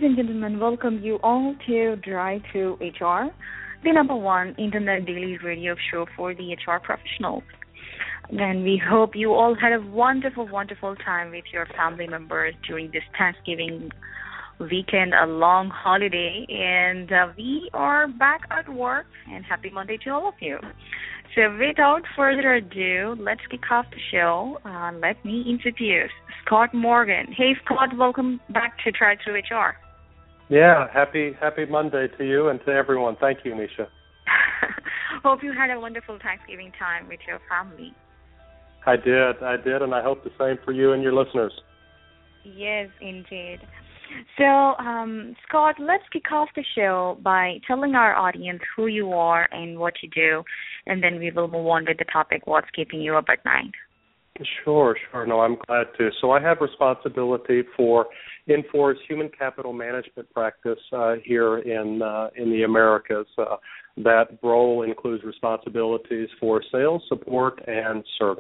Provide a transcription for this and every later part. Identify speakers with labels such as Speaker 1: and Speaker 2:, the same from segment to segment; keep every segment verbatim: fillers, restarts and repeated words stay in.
Speaker 1: and gentlemen, welcome you all to Drive to H R, the number one internet daily radio show for the H R professionals. And we hope you all had a wonderful, wonderful time with your family members during this Thanksgiving weekend, a long holiday, and uh, we are back at work, and happy Monday to all of you. So without further ado, let's kick off the show. Uh, let me introduce Scott Morgan. Hey, Scott, welcome back to Try Through H R.
Speaker 2: Yeah, happy happy Monday to you and to everyone. Thank you, Nisha.
Speaker 1: Hope you had a wonderful Thanksgiving time with your family.
Speaker 2: I did, I did, and I hope the same for you and your listeners.
Speaker 1: Yes, indeed. So, um, Scott, let's kick off the show by telling our audience who you are and what you do, and then we will move on with the topic, what's keeping you up at night.
Speaker 2: Sure, sure. No, I'm glad to. So I have responsibility for Infor human capital management practice uh, here in uh, in the Americas. Uh, that role includes responsibilities for sales, support, and service.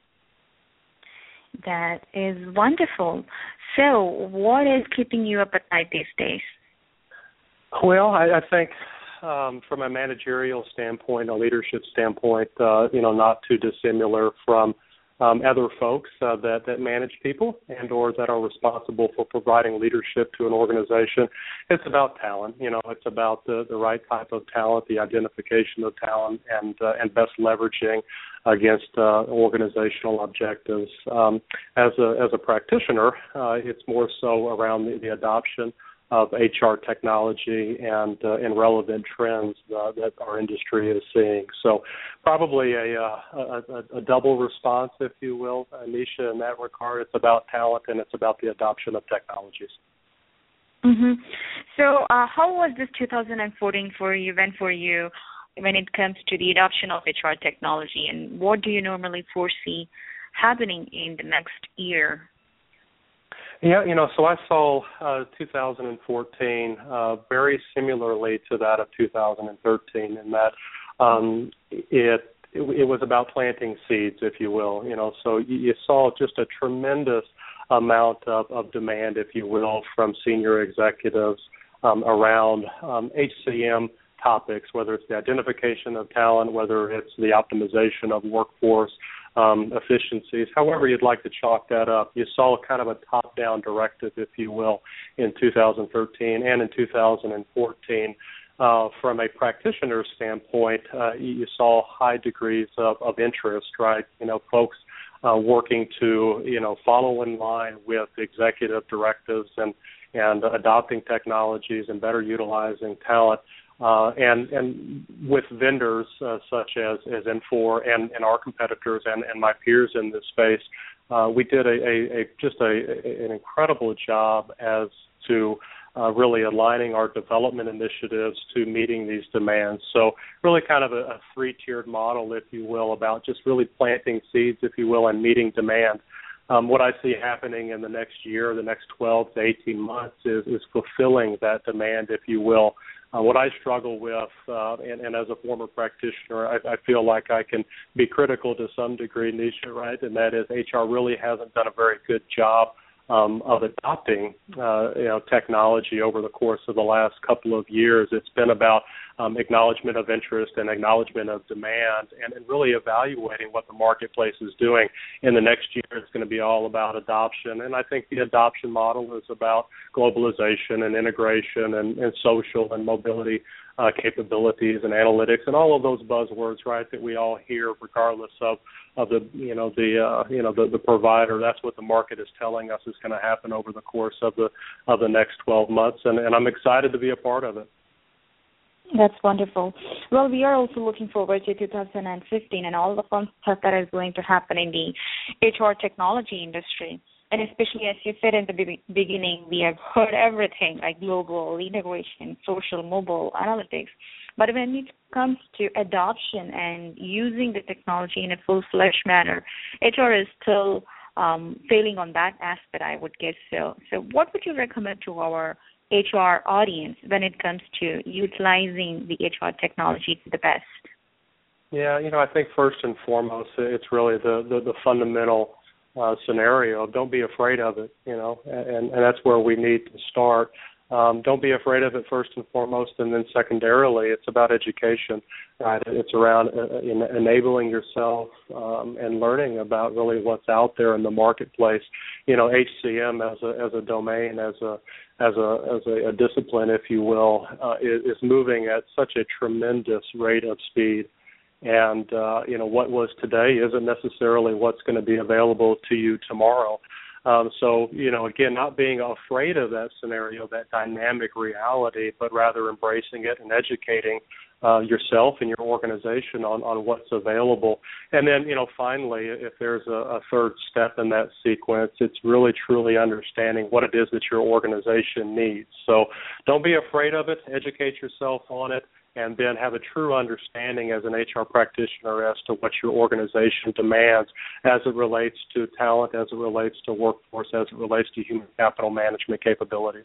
Speaker 1: That is wonderful. So what is keeping you up at night these days?
Speaker 2: Well, I, I think um, from a managerial standpoint, a leadership standpoint, uh, you know, not too dissimilar from um, other folks uh, that, that manage people and or that are responsible for providing leadership to an organization. It's about talent. You know, it's about the, the right type of talent, the identification of talent, and uh, and best leveraging against uh, organizational objectives. Um, as a as a practitioner, uh, it's more so around the, the adoption of H R technology and uh, and relevant trends uh, that our industry is seeing. So probably a, uh, a, a double response, if you will, Anisha, in that regard. It's about talent and it's about the adoption of technologies.
Speaker 1: Mm-hmm. So uh, how was this two thousand fourteen for you, event for you when it comes to the adoption of H R technology, and what do you normally foresee happening in the next year?
Speaker 2: Yeah, you know, so I saw uh, two thousand fourteen uh, very similarly to that of two thousand thirteen in that um, it, it it was about planting seeds, if you will. You know, so you, you saw just a tremendous amount of, of demand, if you will, from senior executives um, around um, H C M topics, whether it's the identification of talent, whether it's the optimization of workforce um, efficiencies, however you'd like to chalk that up. You saw kind of a top-down directive, if you will, in two thousand thirteen and in two thousand fourteen. Uh, from a practitioner standpoint, uh, you saw high degrees of, of interest, right? You know, folks uh, working to, you know, follow in line with executive directives and, and adopting technologies and better utilizing talent. Uh, and, and with vendors uh, such as, as Infor and, and our competitors and, and my peers in this space, uh, we did a, a, a just a, a, an incredible job as to uh, really aligning our development initiatives to meeting these demands. So really kind of a, a three-tiered model, if you will, about just really planting seeds, if you will, and meeting demand. Um, what I see happening in the next year, the next twelve to eighteen months is, is fulfilling that demand, if you will. Uh, what I struggle with, uh, and, and as a former practitioner, I, I feel like I can be critical to some degree, Nisha, right? And that is H R really hasn't done a very good job um, of adopting, uh, you know, technology over the course of the last couple of years. It's been about um, acknowledgement of interest and acknowledgement of demand, and, and really evaluating what the marketplace is doing. In the next year, it's going to be all about adoption, and I think the adoption model is about globalization and integration and, and social and mobility uh, capabilities and analytics and all of those buzzwords, right, that we all hear regardless of, of the, you know, the, uh, you know, the, the provider. That's what the market is telling us is going to happen over the course of the, of the next twelve months, and, and I'm excited to be a part of it.
Speaker 1: That's wonderful. Well, we are also looking forward to two thousand fifteen and all the fun stuff that is going to happen in the H R technology industry. And especially as you said in the be- beginning, we have heard everything like global, integration, social, mobile, analytics. But when it comes to adoption and using the technology in a full-fledged manner, H R is still um, failing on that aspect, I would guess so. So what would you recommend to our H R audience when it comes to utilizing the H R technology to the best?
Speaker 2: Yeah, you know, I think first and foremost, it's really the, the, the fundamental uh, scenario. Don't be afraid of it, you know, and, and that's where we need to start. Um, don't be afraid of it first and foremost, and then secondarily, it's about education. Right? It's around uh, in, enabling yourself um, and learning about really what's out there in the marketplace. You know, H C M as a as a domain, as a as a as a, a discipline, if you will, uh, is, is moving at such a tremendous rate of speed. And uh, you know, what was today isn't necessarily what's going to be available to you tomorrow. Um, so, you know, again, not being afraid of that scenario, that dynamic reality, but rather embracing it and educating uh, yourself and your organization on, on what's available. And then, you know, finally, if there's a, a third step in that sequence, it's really truly understanding what it is that your organization needs. So don't be afraid of it. Educate yourself on it. And then have a true understanding as an H R practitioner as to what your organization demands as it relates to talent, as it relates to workforce, as it relates to human capital management capabilities.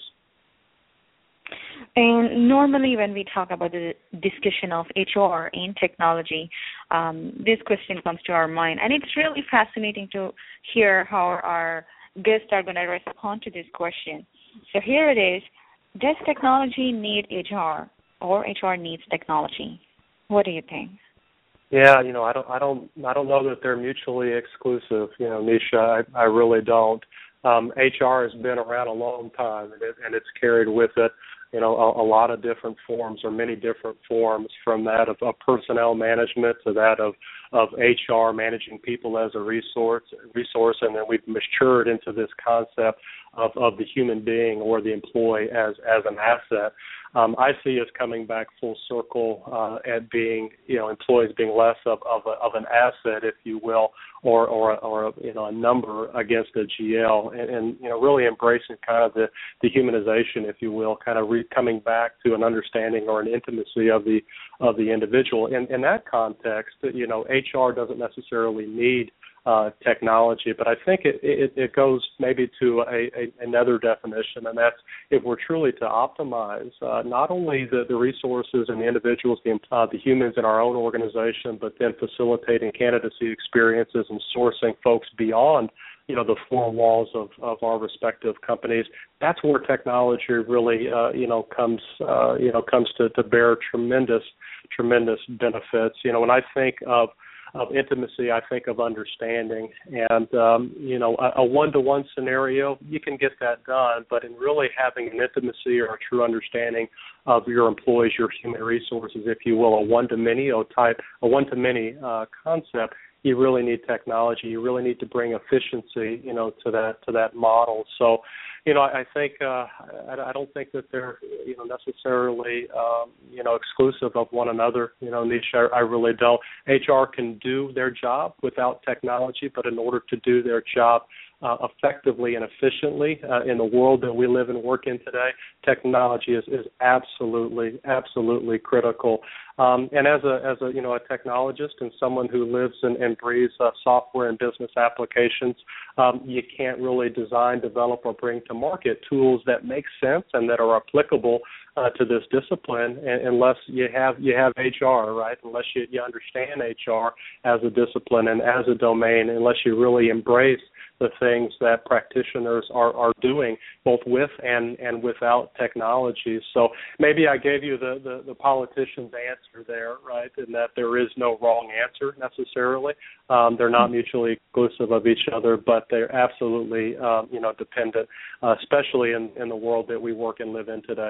Speaker 1: And normally when we talk about the discussion of H R in technology, um, this question comes to our mind. And it's really fascinating to hear how our guests are going to respond to this question. So here it is. Does technology need H R? Or H R needs technology? What do you think?
Speaker 2: Yeah, you know, I don't, I don't, I don't know that they're mutually exclusive. You know, Nisha, I, I really don't. Um, H R has been around a long time, and, it, and it's carried with it, you know, a, a lot of different forms or many different forms, from that of, of personnel management to that of of H R managing people as a resource, resource, and then we've matured into this concept of, of the human being or the employee as as an asset. Um, I see us coming back full circle uh, at being, you know, employees being less of of, a, of an asset, if you will, or or or you know, a number against a G L, and, and you know, really embracing kind of the, the humanization, if you will, kind of re- coming back to an understanding or an intimacy of the of the individual. In in that context, you know, H R doesn't necessarily need Uh, technology, but I think it, it, it goes maybe to a, a, another definition, and that's if we're truly to optimize uh, not only the, the resources and the individuals, the, uh, the humans in our own organization, but then facilitating candidacy experiences and sourcing folks beyond, you know, the four walls of, of our respective companies. That's where technology really, uh, you know, comes, uh, you know, comes to, to bear tremendous, tremendous benefits. You know, when I think of of intimacy, I think of understanding, and um, you know, a, a one-to-one scenario, you can get that done, but in really having an intimacy or a true understanding of your employees, your human resources, if you will, a one-to-many type, a one-to-many uh, concept, you really need technology. You really need to bring efficiency, you know, to that to that model. So, you know, I, I think uh, I, I don't think that they're, you know, necessarily, um, you know, exclusive of one another. You know, Nisha, I, I really don't. H R can do their job without technology, but in order to do their job uh, effectively and efficiently uh, in the world that we live and work in today, technology is, is absolutely, absolutely critical. Um, and as a, as a, you know, a technologist and someone who lives and, and breathes uh, software and business applications, um, you can't really design, develop, or bring to market tools that make sense and that are applicable uh, to this discipline, and, unless you have you have H R, right? Unless you, you understand H R as a discipline and as a domain, unless you really embrace the things that practitioners are, are doing, both with and, and without technology. So maybe I gave you the, the, the politician's answer there, right, in that there is no wrong answer necessarily. Um, they're not mutually exclusive of each other, but they're absolutely, um, you know, dependent, uh, especially in, in the world that we work and live in today.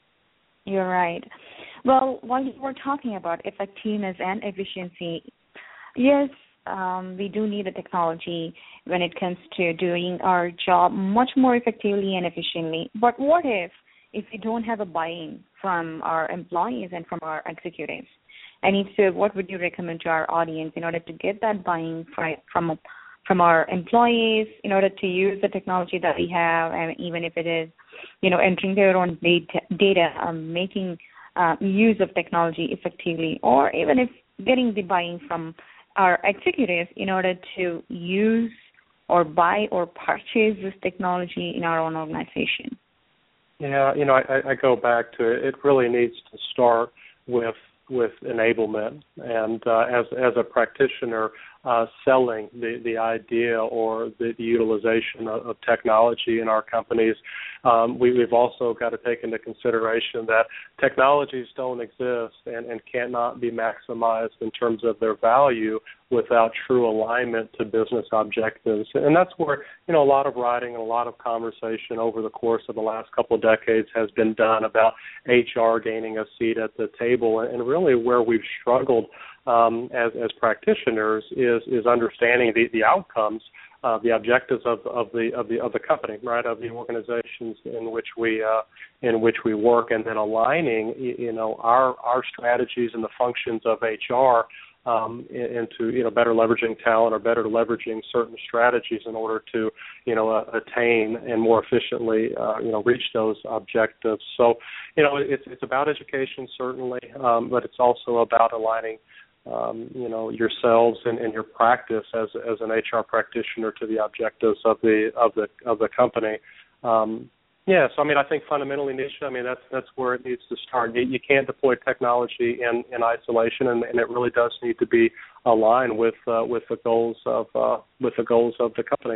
Speaker 1: You're right. Well, while you were talking about effectiveness and efficiency, yes, Um, we do need the technology when it comes to doing our job much more effectively and efficiently. But what if, if we don't have a buy-in from our employees and from our executives? And if so, what would you recommend to our audience in order to get that buy-in from from our employees in order to use the technology that we have, and even if it is, you know, entering their own data, data um, making uh, use of technology effectively, or even if getting the buy-in from our executives in order to use or buy or purchase this technology in our own organization?
Speaker 2: Yeah, you know, I, I go back to it. It really needs to start with with enablement, and uh, as as a practitioner, uh, selling the, the idea or the, the utilization of, of technology in our companies, um, we, we've also got to take into consideration that technologies don't exist and, and cannot be maximized in terms of their value without true alignment to business objectives. And that's where, you know, a lot of writing and a lot of conversation over the course of the last couple of decades has been done about H R gaining a seat at the table. And really where we've struggled um, as, as practitioners is, is understanding the, the outcomes, uh, the objectives of, of the of the of the company, right, of the organizations in which we uh, in which we work, and then aligning, you know, our our strategies and the functions of H R Um, into, you know, better leveraging talent or better leveraging certain strategies in order to, you know, uh, attain and more efficiently, uh, you know, reach those objectives. So, you know, it's it's about education certainly, um, but it's also about aligning, um, you know, yourselves and, and your practice as as an H R practitioner to the objectives of the of the of the company. Um, Yeah, so I mean, I think fundamentally, Nisha, I mean, that's that's where it needs to start. You, you can't deploy technology in, in isolation, and, and it really does need to be aligned with uh, with the goals of uh, with the goals of the company.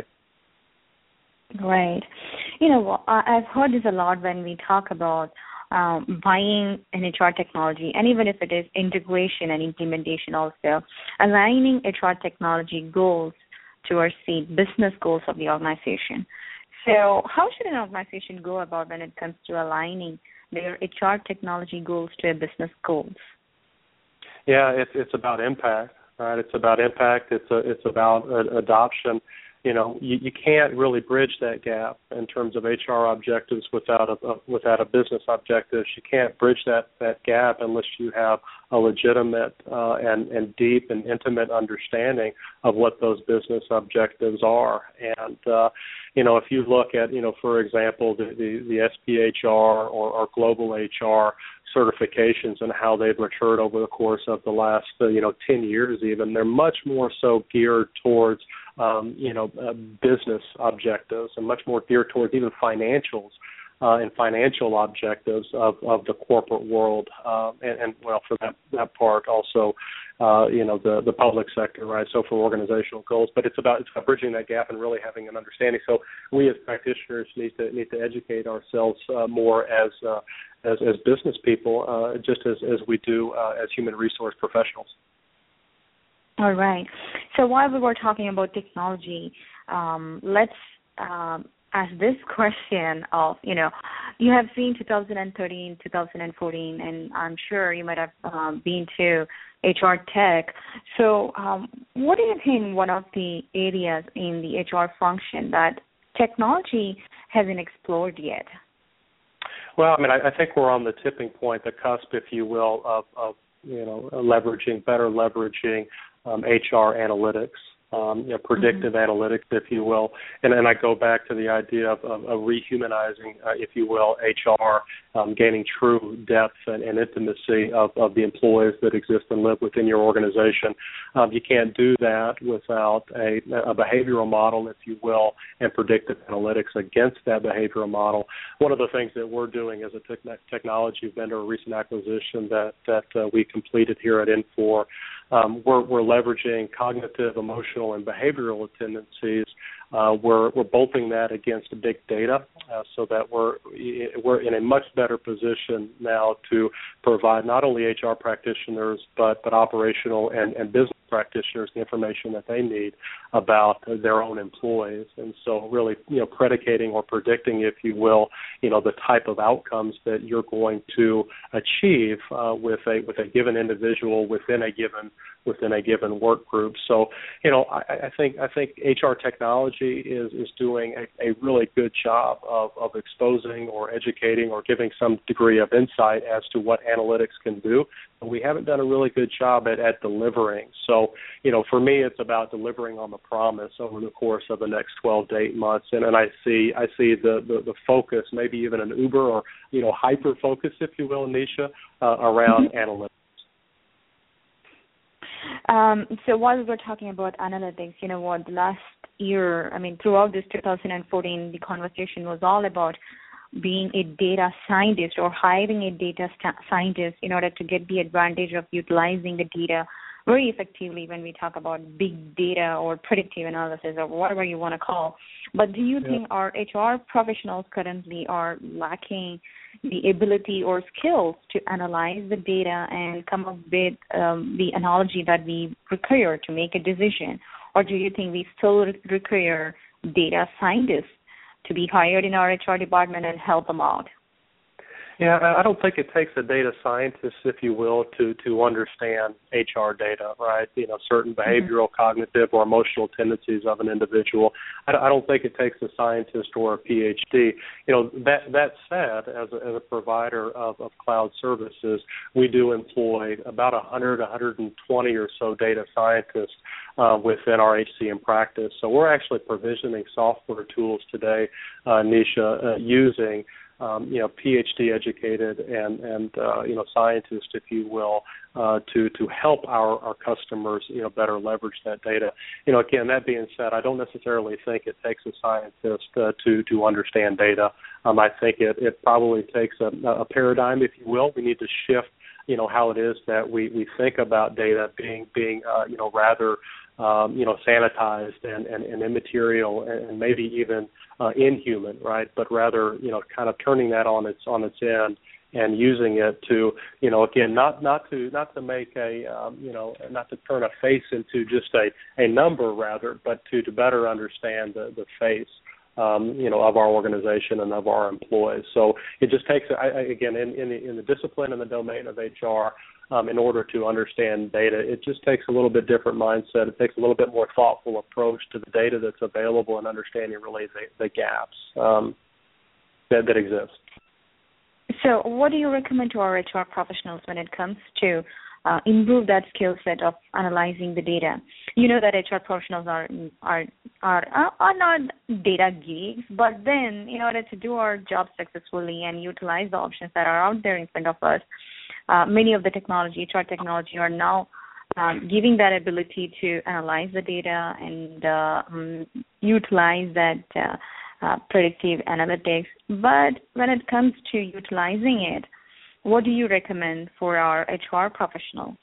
Speaker 1: Right. You know, I've heard this a lot when we talk about um, buying an H R technology, and even if it is integration and implementation, also aligning H R technology goals towards the business goals of the organization. So how should an organization go about when it comes to aligning their H R technology goals to their business goals?
Speaker 2: Yeah, it's it's about impact, right? It's about impact. It's a, it's about uh, adoption. You know, you, you can't really bridge that gap in terms of H R objectives without a, a without a business objectives. You can't bridge that, that gap unless you have a legitimate uh, and, and deep and intimate understanding of what those business objectives are. And uh, you know, if you look at, you know, for example, the the, the S P H R or, or Global H R certifications and how they've matured over the course of the last, uh, you know, ten years even, they're much more so geared towards, um, you know, uh, business objectives and much more geared towards even financials uh, and financial objectives of, of the corporate world. Uh, and, and, well, for that, that part also, uh, you know, the, the public sector, right? So for organizational goals, but it's about, it's about bridging that gap and really having an understanding. So we as practitioners need to need to educate ourselves uh, more as uh, as as business people, uh, just as, as we do uh, as human resource professionals.
Speaker 1: All right. So while we were talking about technology, um, let's um, ask this question of, you know, you have seen two thousand thirteen, two thousand fourteen, and I'm sure you might have um, been to H R tech. So um, what do you think one of the areas in the H R function that technology hasn't explored yet?
Speaker 2: Well, I mean, I, I think we're on the tipping point, the cusp, if you will, of, of you know, leveraging, better leveraging um, H R analytics, um, you know, predictive mm-hmm. analytics, if you will. And then I go back to the idea of, of, of rehumanizing, uh, if you will, H R, um, gaining true depth and, and intimacy of, of the employees that exist and live within your organization. Um, you can't do that without a, a behavioral model, if you will, and predictive analytics against that behavioral model. One of the things that we're doing as a te- technology vendor, a recent acquisition that, that uh, we completed here at Infor, um, we're, we're leveraging cognitive, emotional, and behavioral tendencies. Uh, we're, we're bolting that against big data uh, so that we're we're in a much better position now to provide not only H R practitioners but but operational and, and business practitioners the information that they need about their own employees. And so really, you know, predicating or predicting, if you will, you know, the type of outcomes that you're going to achieve uh, with a with a given individual within a given within a given work group. So, you know, I, I think I think H R technology is is doing a, a really good job of, of exposing or educating or giving some degree of insight as to what analytics can do. But we haven't done a really good job at, at delivering. So, you know, for me, it's about delivering on the promise over the course of the next twelve to eight months. And, and I see I see the, the, the focus, maybe even an uber or, you know, hyper focus, if you will, Nisha, uh, around mm-hmm. analytics.
Speaker 1: Um, so while we were talking about analytics, you know what, the last year, I mean, throughout this two thousand fourteen, the conversation was all about being a data scientist or hiring a data st- scientist in order to get the advantage of utilizing the data very effectively when we talk about big data or predictive analysis or whatever you want to call. But do you yeah. think our H R professionals currently are lacking the ability or skills to analyze the data and come up with um, the analogy that we require to make a decision? Or do you think we still require data scientists to be hired in our H R department and help them out?
Speaker 2: Yeah, I don't think it takes a data scientist, if you will, to, to understand H R data, right? You know, certain behavioral, mm-hmm. cognitive, or emotional tendencies of an individual. I, I don't think it takes a scientist or a P H D. You know, that that said, as a, as a provider of, of cloud services, we do employ about one hundred, one hundred twenty or so data scientists uh, within our H C M practice. So we're actually provisioning software tools today, uh, Nisha, uh, using Um, you know, P H D educated and, and uh, you know, scientists, if you will, uh, to, to help our, our customers, you know, better leverage that data. You know, again, that being said, I don't necessarily think it takes a scientist uh, to, to understand data. Um, I think it, it probably takes a, a paradigm, if you will. We need to shift, you know, how it is that we, we think about data being, being uh, you know, rather Um, you know, sanitized and, and, and immaterial and, and maybe even uh, inhuman, right? But rather, you know, kind of turning that on its on its end and using it to, you know, again, not not to not to make a, um, you know, not to turn a face into just a, a number, rather, but to, to better understand the, the face, um, you know, of our organization and of our employees. So it just takes, I, I, again, in, in the, in the discipline and the domain of H R. Um, in order to understand data, it just takes a little bit different mindset. It takes a little bit more thoughtful approach to the data that's available and understanding really the, the gaps um, that, that exist.
Speaker 1: So what do you recommend to our H R professionals when it comes to uh, improve that skill set of analyzing the data? You know that H R professionals are are are are not data geeks, but then in order to do our job successfully and utilize the options that are out there in front of us, Uh, many of the technology, H R technology, are now um, giving that ability to analyze the data and uh, um, utilize that uh, uh, predictive analytics. But when it comes to utilizing it, what do you recommend for our H R professionals?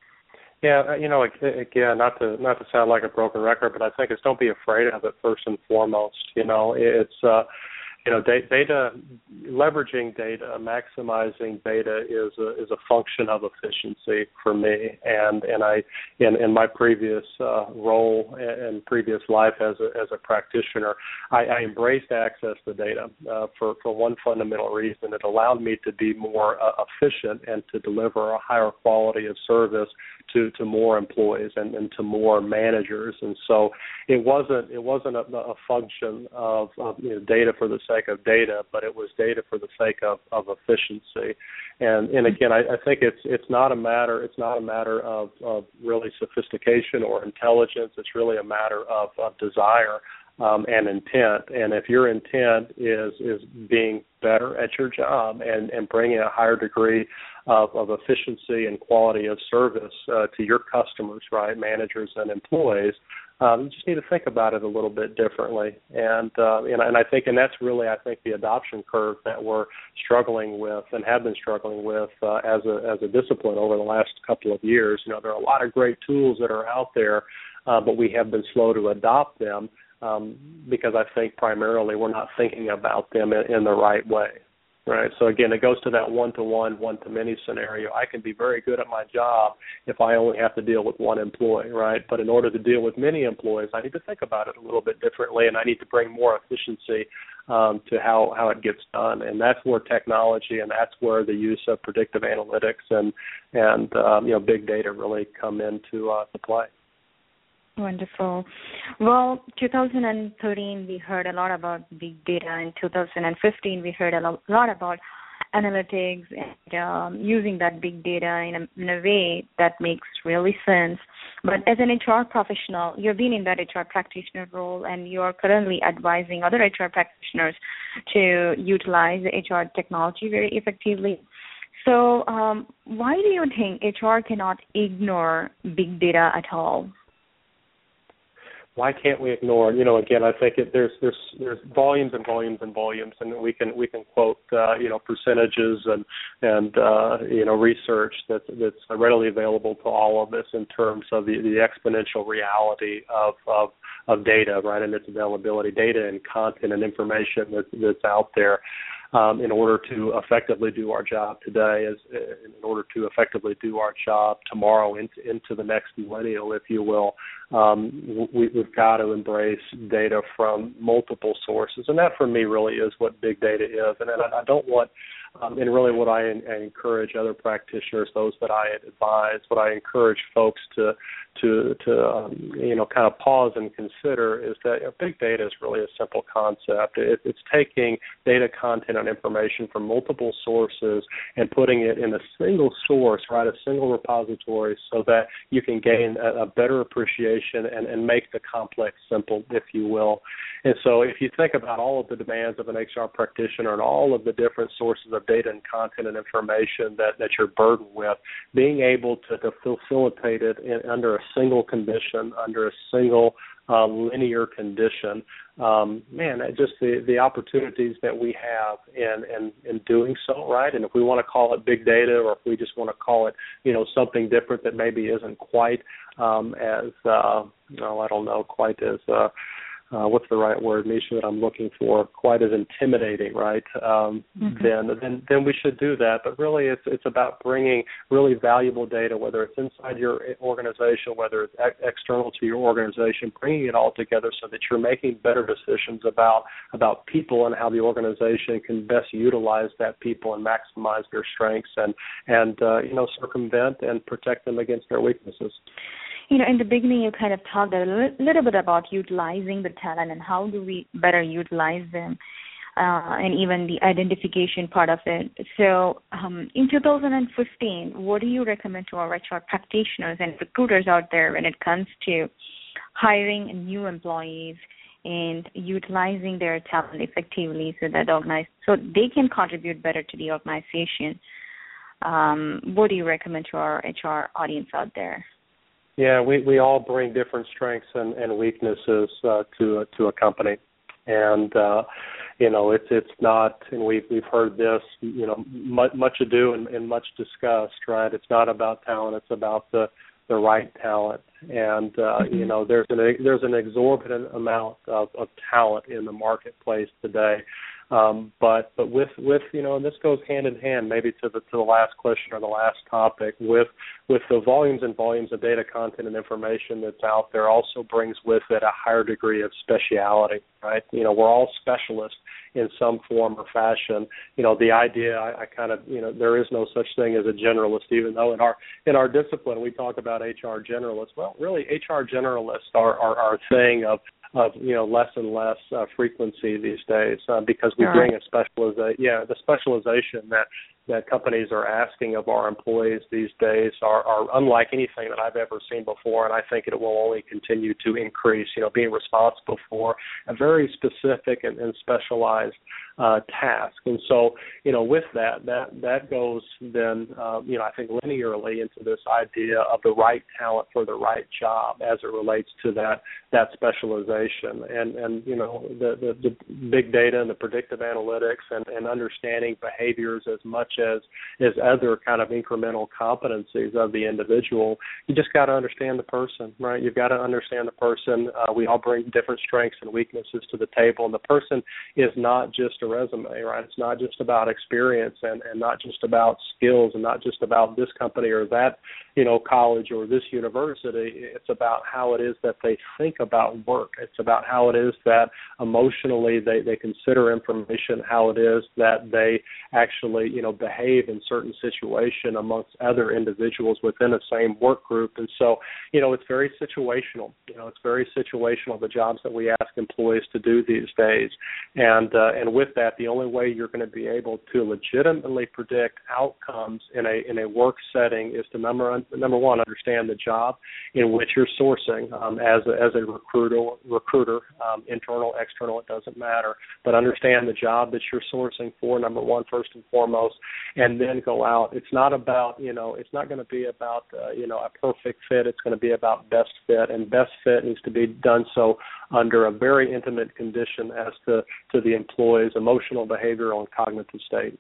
Speaker 2: Yeah, you know, again, not to not to sound like a broken record, but I think it's don't be afraid of it first and foremost. You know, it's uh, You know, data, leveraging data, maximizing data is a, is a function of efficiency for me. And and I, in, in my previous uh, role and previous life as a, as a practitioner, I, I embraced access to data uh, for, for one fundamental reason. It allowed me to be more uh, efficient and to deliver a higher quality of service to, to more employees and, and to more managers. And so it wasn't it wasn't a, a function of, of you know, data for the sake of data, but it was data for the sake of, of efficiency. And and again, I, I think it's it's not a matter it's not a matter of, of really sophistication or intelligence. It's really a matter of, of desire um, and intent. And if your intent is is being better at your job and, and bringing a higher degree of, of efficiency and quality of service uh, to your customers, right, managers and employees, Um, you just need to think about it a little bit differently, and uh, and, and I think, and that's really, I think, the adoption curve that we're struggling with and have been struggling with uh, as a as a discipline over the last couple of years. You know, there are a lot of great tools that are out there, uh, but we have been slow to adopt them um, because I think primarily we're not thinking about them in, in the right way. Right. So again, it goes to that one-to-one, one-to-many scenario. I can be very good at my job if I only have to deal with one employee, right? But in order to deal with many employees, I need to think about it a little bit differently, and I need to bring more efficiency um, to how, how it gets done. And that's where technology and that's where the use of predictive analytics and and um, you know, big data really come into uh, to play.
Speaker 1: Wonderful. Well, two thousand thirteen, we heard a lot about big data. In two thousand fifteen, we heard a lot about analytics and um, using that big data in a, in a way that makes really sense. But as an H R professional, you've been in that H R practitioner role, and you're currently advising other H R practitioners to utilize the H R technology very effectively. So um, why do you think H R cannot ignore big data at all?
Speaker 2: why can't we ignore it? You know, again, I think it, there's there's there's volumes and volumes and volumes, and we can we can quote uh, you know percentages and and uh, you know research that's that's readily available to all of us in terms of the, the exponential reality of, of of data, right, and its availability, data and content and information that, that's out there. Um, in order to effectively do our job today, as in order to effectively do our job tomorrow into, into the next millennial, if you will, um, we, we've got to embrace data from multiple sources, and that for me really is what big data is. And I, I don't want, um, and really what I, I encourage other practitioners, those that I advise, what I encourage folks to to to um, you know kind of pause and consider is that you know, big data is really a simple concept. It, it's taking data, content, and information from multiple sources and putting it in a single source, right, a single repository, so that you can gain a, a better appreciation and, and make the complex simple, if you will. And so if you think about all of the demands of an H R practitioner and all of the different sources of data and content and information that, that you're burdened with, being able to, to facilitate it in, under a single condition, under a single uh, linear condition, um, man, just the, the opportunities that we have in, in, in doing so, right? And if we want to call it big data, or if we just want to call it, you know, something different that maybe isn't quite um, as, uh, no, I don't know, quite as, uh, Uh, what's the right word, Misha, that I'm looking for? Quite as intimidating, right? Um, mm-hmm. Then, then, then we should do that. But really, it's it's about bringing really valuable data, whether it's inside your organization, whether it's ex- external to your organization, bringing it all together so that you're making better decisions about about people and how the organization can best utilize that people and maximize their strengths and and uh, you know circumvent and protect them against their weaknesses.
Speaker 1: You know, in the beginning, you kind of talked a li- little bit about utilizing the talent and how do we better utilize them, uh, and even the identification part of it. So um, in two thousand fifteen, what do you recommend to our H R practitioners and recruiters out there when it comes to hiring new employees and utilizing their talent effectively so that organize, so they can contribute better to the organization? Um, what do you recommend to our H R audience out there?
Speaker 2: Yeah, we, we all bring different strengths and, and weaknesses uh, to a, to a company, and uh, you know it's it's not, and we've we've heard this, you know, much, much ado and, and much discussed, right? It's not about talent; it's about the, the right talent, and uh, mm-hmm. you know there's an there's an exorbitant amount of, of talent in the marketplace today. Um, but but with, with you know, and this goes hand in hand, maybe to the to the last question or the last topic, with with the volumes and volumes of data, content, and information that's out there, also brings with it a higher degree of speciality, right? You know, we're all specialists in some form or fashion. You know, the idea, I, I kind of, you know, there is no such thing as a generalist, even though in our in our discipline we talk about H R generalists. Well, really, H R generalists are are, are a thing of of you know less and less uh, frequency these days uh, because we bring a specialization. Yeah, the specialization that that companies are asking of our employees these days are, are unlike anything that I've ever seen before, and I think it will only continue to increase. You know, being responsible for a very specific and, and specialized uh, task, and so you know, with that, that that goes then um, you know I think linearly into this idea of the right talent for the right job as it relates to that that specialization, and and you know the the, the big data and the predictive analytics and, and understanding behaviors as much as as other kind of incremental competencies of the individual. You just got to understand the person, right? You've got to understand the person. Uh, we all bring different strengths and weaknesses to the table, and the person is not just a resume, right? It's not just about experience and, and not just about skills and not just about this company or that, you know, college or this university. It's about how it is that they think about work. It's about how it is that emotionally they, they consider information, how it is that they actually, you know, behave in certain situation amongst other individuals within the same work group. And so, you know, it's very situational. You know, it's very situational, the jobs that we ask employees to do these days. And uh, and with that the only way you're going to be able to legitimately predict outcomes in a in a work setting is to number number one understand the job in which you're sourcing um, as a, as a recruiter recruiter um, internal external, it doesn't matter, but understand the job that you're sourcing for, number one, first and foremost, and then go out. It's not about you know it's not going to be about uh, you know a perfect fit. It's going to be about best fit, and best fit needs to be done so under a very intimate condition as to, to the employee's emotional, behavioral, and cognitive state.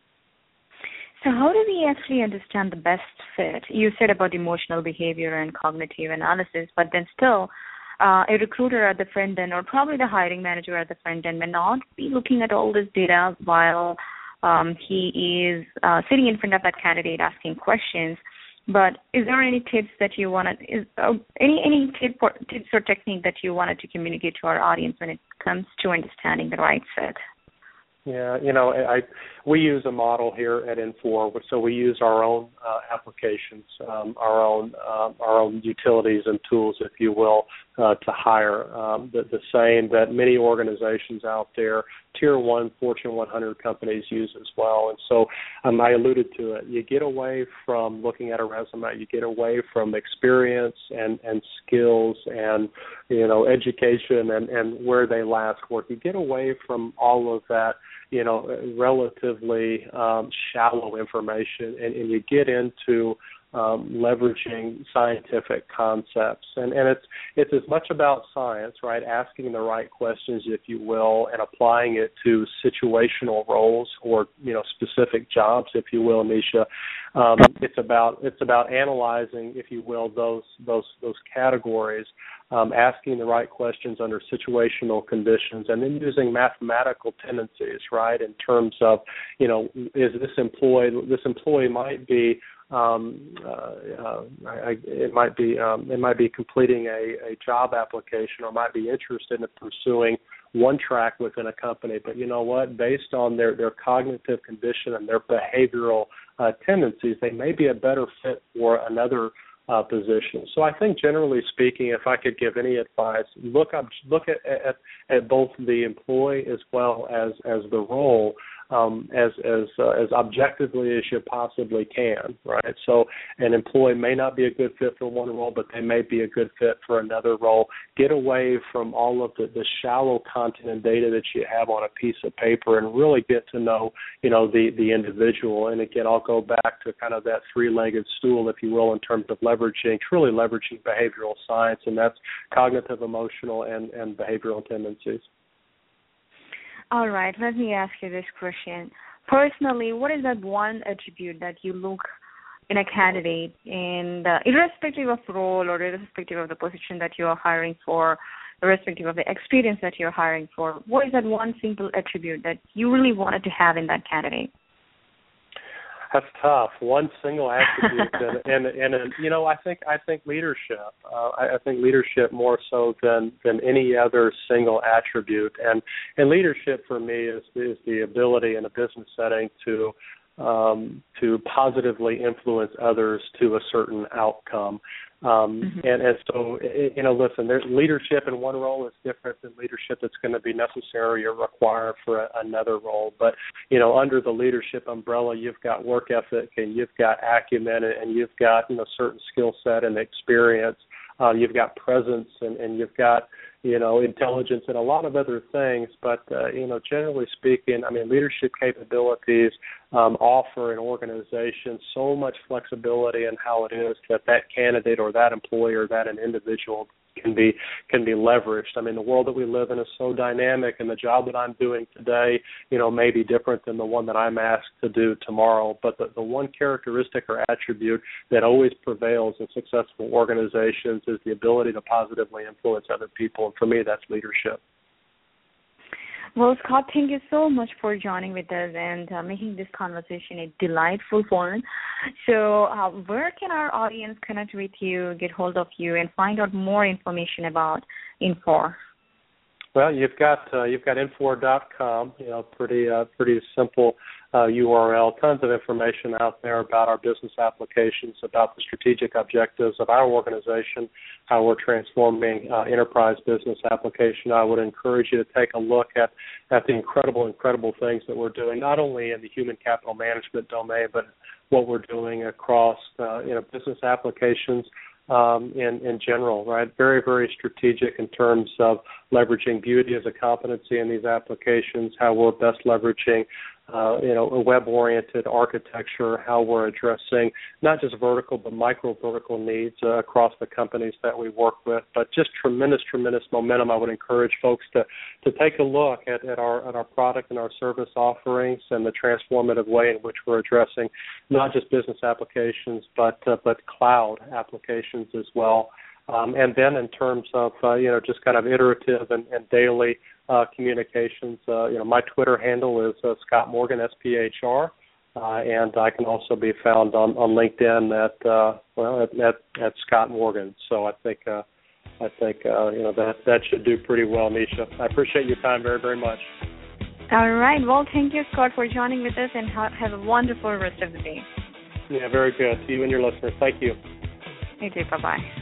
Speaker 1: So how do we actually understand the best fit? You said about emotional behavior and cognitive analysis, but then still uh, a recruiter at the front end or probably the hiring manager at the front end may not be looking at all this data while um, he is uh, sitting in front of that candidate asking questions. But is there any tips that you wanted, is uh, any any tip or, tips or technique that you wanted to communicate to our audience when it comes to understanding the right fit?
Speaker 2: Yeah, you know, I we use a model here at Infor, so we use our own uh, applications, um, our own uh, our own utilities and tools, if you will, uh, to hire. Um, the, the same that many organizations out there, Tier One, Fortune one hundred companies use as well. And so um, I alluded to it. You get away from looking at a resume. You get away from experience and, and skills and you know education and, and where they last worked. You get away from all of that, you know, relatively um, shallow information, and, and you get into um, leveraging scientific concepts. And, and it's it's as much about science, right, asking the right questions, if you will, and applying it to situational roles or, you know, specific jobs, if you will, Nisha. Um, it's about it's about analyzing, if you will, those those those categories, um, asking the right questions under situational conditions, and then using mathematical tendencies, right, in terms of, you know, is this employee this employee might be um, uh, uh, I, it might be um, it might be completing a, a job application, or might be interested in pursuing one track within a company, but you know what? Based on their, their cognitive condition and their behavioral uh, tendencies, they may be a better fit for another uh, position. So I think, generally speaking, if I could give any advice, look up, look at, at, at both the employee as well as, as the role. Um, as as uh, as objectively as you possibly can, right? So an employee may not be a good fit for one role, but they may be a good fit for another role. Get away from all of the, the shallow content and data that you have on a piece of paper, and really get to know, you know, the, the individual. And again, I'll go back to kind of that three-legged stool, if you will, in terms of leveraging, truly leveraging behavioral science, and that's cognitive, emotional, and, and behavioral tendencies.
Speaker 1: All right, let me ask you this question. Personally, what is that one attribute that you look in a candidate, and uh, irrespective of role or irrespective of the position that you are hiring for, irrespective of the experience that you're hiring for, what is that one simple attribute that you really wanted to have in that candidate?
Speaker 2: That's tough. One single attribute, and, and and and you know, I think I think leadership. Uh, I, I think leadership more so than than any other single attribute. And and leadership for me is is the ability in a business setting to um, to positively influence others to a certain outcome. Um, mm-hmm. and, and so, you know, listen, there's leadership in one role is different than leadership that's going to be necessary or required for a, another role. But, you know, under the leadership umbrella, you've got work ethic, and you've got acumen, and you've got, you know, certain skill set and experience. Uh, you've got presence, and, and you've got, you know, intelligence and a lot of other things. But, uh, you know, generally speaking, I mean, leadership capabilities um, offer an organization so much flexibility in how it is that that candidate or that employee or that an individual can be can be leveraged. I mean, the world that we live in is so dynamic, and the job that I'm doing today, you know, may be different than the one that I'm asked to do tomorrow. But the, the one characteristic or attribute that always prevails in successful organizations is the ability to positively influence other people. And for me, that's leadership.
Speaker 1: Well, Scott, thank you so much for joining with us and uh, making this conversation a delightful one. So uh, where can our audience connect with you, get hold of you, and find out more information about Infor?
Speaker 2: Well, you've got uh, you've got Infor dot com, you know, pretty uh, pretty simple uh, U R L, tons of information out there about our business applications, about the strategic objectives of our organization, how we're transforming uh, enterprise business application. I would encourage you to take a look at, at the incredible, incredible things that we're doing, not only in the human capital management domain, but what we're doing across uh, you know, business applications um, in, in general, right? Very, very strategic in terms of leveraging beauty as a competency in these applications, how we're best leveraging Uh, you know, a web-oriented architecture, how we're addressing not just vertical but micro-vertical needs uh, across the companies that we work with. But just tremendous, tremendous momentum. I would encourage folks to, to take a look at, at our at our product and our service offerings and the transformative way in which we're addressing not just business applications but uh, but cloud applications as well. Um, and then in terms of uh, you know just kind of iterative and, and daily Uh, communications. Uh, you know, my Twitter handle is uh, Scott Morgan, S P H R, uh, and I can also be found on, on LinkedIn at uh, well at, at, at Scott Morgan. So I think uh, I think uh, you know that that should do pretty well, Nisha. I appreciate your time very very much.
Speaker 1: All right. Well, thank you, Scott, for joining with us, and ha- have a wonderful rest of the day.
Speaker 2: Yeah, very good. To you and your listeners. Thank you.
Speaker 1: You too. Bye bye.